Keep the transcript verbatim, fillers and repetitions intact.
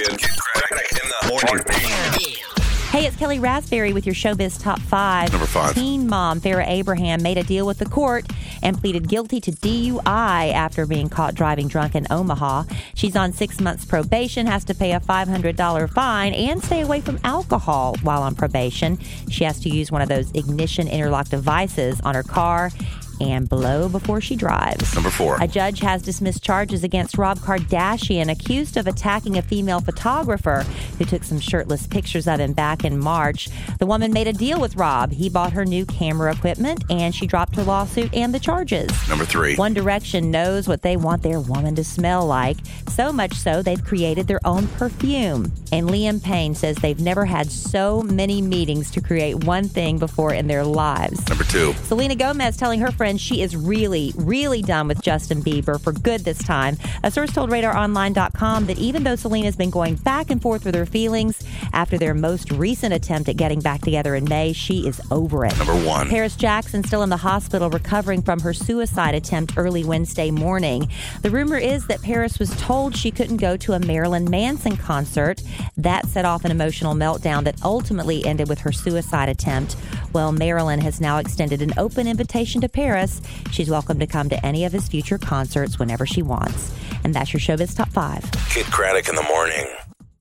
Kid Craddock in the morning. Hey, it's Kelly Raspberry with your Showbiz Top five. Number five. Teen mom Farrah Abraham made a deal with the court and pleaded guilty to D U I after being caught driving drunk in Omaha. She's on six months probation, has to pay a five hundred dollars fine, and stay away from alcohol while on probation. She has to use one of those ignition interlock devices on her car and blow before she drives. Number four. A judge has dismissed charges against Rob Kardashian, accused of attacking a female photographer who took some shirtless pictures of him back in March. The woman made a deal with Rob. He bought her new camera equipment, and she dropped her lawsuit and the charges. Number three. One Direction knows what they want their woman to smell like, so much so they've created their own perfume. And Liam Payne says they've never had so many meetings to create one thing before in their lives. Number two. Selena Gomez telling her friends she is really, really done with Justin Bieber for good this time. A source told Radar Online dot com that even though Selena's been going back and forth with her feelings after their most recent attempt at getting back together in May, she is over it. Number one. Paris Jackson still in the hospital recovering from her suicide attempt early Wednesday morning. The rumor is that Paris was told she couldn't go to a Marilyn Manson concert. That set off an emotional meltdown that ultimately ended with her suicide attempt. Well, Marilyn has now extended an open invitation to Paris. She's welcome to come to any of his future concerts whenever she wants. And that's your Showbiz Top five. Kid Craddock in the morning.